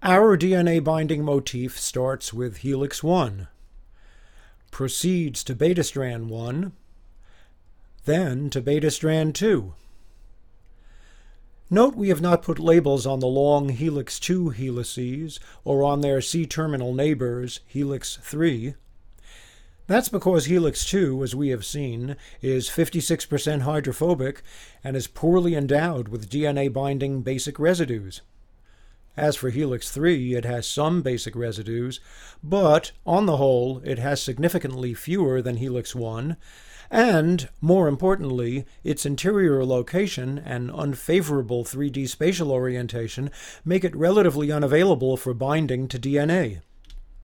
Our DNA binding motif starts with helix 1, proceeds to beta strand 1, then to beta strand 2. Note we have not put labels on the long helix 2 helices or on their C-terminal neighbors, helix 3. That's because helix 2, as we have seen, is 56% hydrophobic and is poorly endowed with DNA-binding basic residues. As for helix 3, it has some basic residues, but, on the whole, it has significantly fewer than helix 1, and, more importantly, its interior location and unfavorable 3D spatial orientation make it relatively unavailable for binding to DNA.